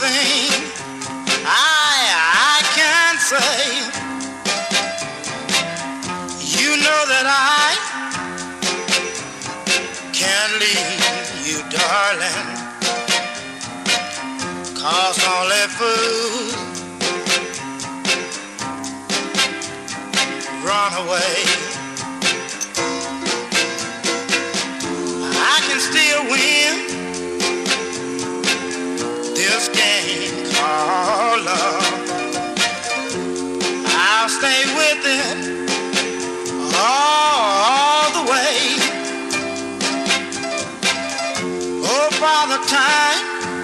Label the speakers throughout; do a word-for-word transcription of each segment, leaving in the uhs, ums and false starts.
Speaker 1: thing I I can say. You know that I can't leave you, darling, 'cause only fools run away. I can still win this game called love. I'll stay with it all the way. Oh, Father Time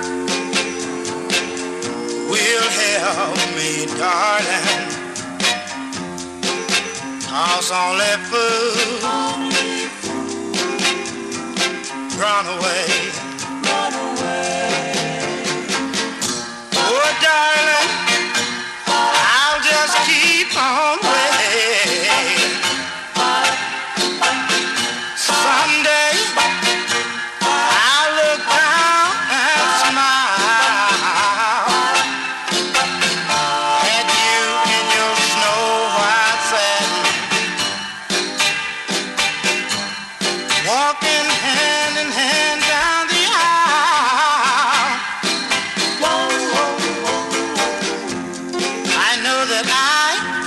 Speaker 1: will help me, darling, 'cause only fools run away. Run away. Oh, darling, I'll just keep on waiting. Someday I'll look down and smile at you in your snow white satin, walking hand in hand down the aisle. Whoa, whoa, whoa. I know that I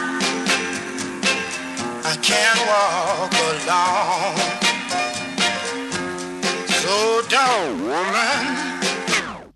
Speaker 1: I can't walk alone. So don't, woman,